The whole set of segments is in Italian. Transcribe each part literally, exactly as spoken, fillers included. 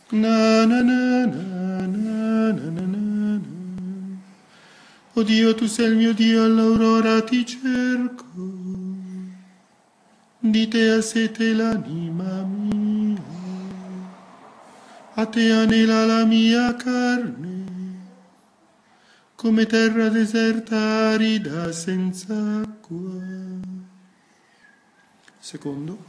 Na na na na na na na na. O Dio, tu sei il mio Dio, all'aurora ti cerco. Di te ha sete l'anima mia, a te anela la mia carne, come terra deserta arida senza acqua. Secondo.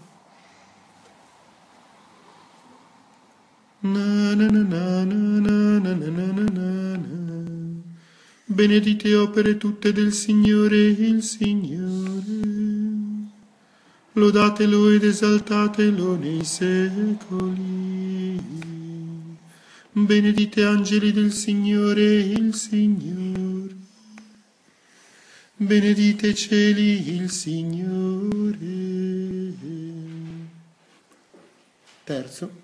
Na na na na na na na na na na. Benedite opere tutte del Signore il Signore. Lodatelo ed esaltatelo nei secoli. Benedite angeli del Signore il Signore. Benedite cieli il Signore. Terzo.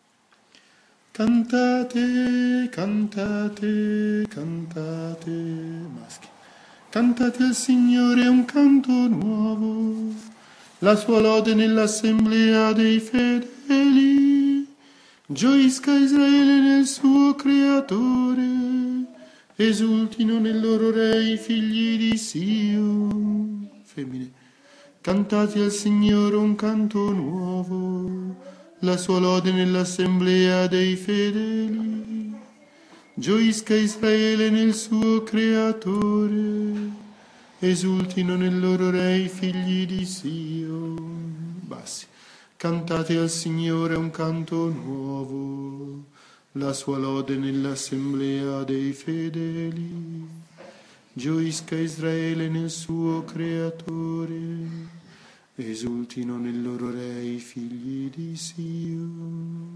Cantate, cantate, cantate, maschi. Cantate al Signore un canto nuovo, la sua lode nell'assemblea dei fedeli. Gioisca Israele nel suo creatore, esultino nel loro re i figli di Sion. Femmine. Cantate al Signore un canto nuovo, la sua lode nell'assemblea dei fedeli. Gioisca Israele nel suo creatore, esultino nel loro re i figli di Sion. Bassi. Cantate al Signore un canto nuovo, la sua lode nell'assemblea dei fedeli. Gioisca Israele nel suo creatore, esultino nel loro re i figli di Sion.